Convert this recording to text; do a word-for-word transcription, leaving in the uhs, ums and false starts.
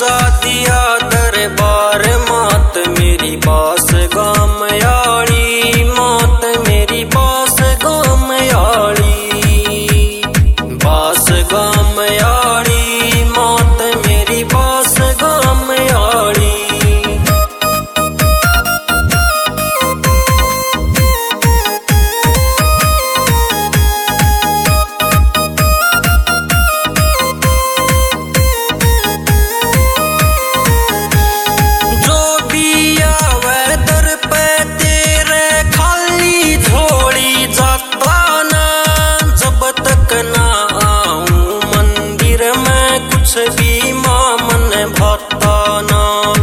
सा दिया दरबार मात मेरी बास गाम याड़ी, मात मेरी बास गाम याड़ी, बास गाम याड़ी, मात मेरी बास गाम याड़ी। ना आऊं मंदिर में कुछ भी मां मन भाता ना,